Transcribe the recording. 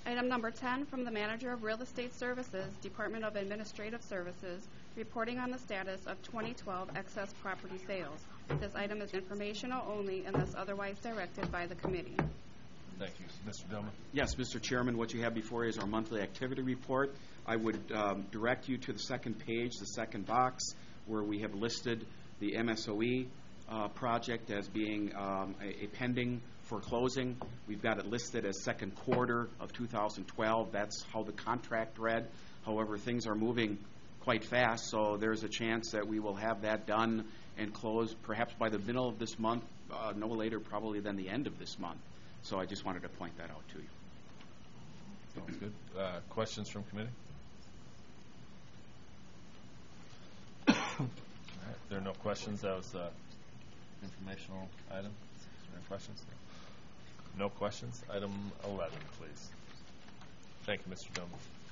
Item number 10 from the Manager of Real Estate Services, Department of Administrative Services, reporting on the status of 2012 excess property sales. This item is informational only unless otherwise directed by the committee. Thank you. Mr. Dillman. Yes, Mr. Chairman, what you have before you is our monthly activity report. I would direct you to the second page, the second box, where we have listed the MSOE project as being a pending for closing. We've got it listed as second quarter of 2012. That's how the contract read. However, things are moving quite fast, so there's a chance that we will have that done and closed perhaps by the middle of this month, no later probably than the end of this month. So I just wanted to point that out to you. Sounds good. Questions from committee? All right. If there are no questions, that was informational item. Any questions? No questions. Item 11, please. Thank you, Mr. Dillman.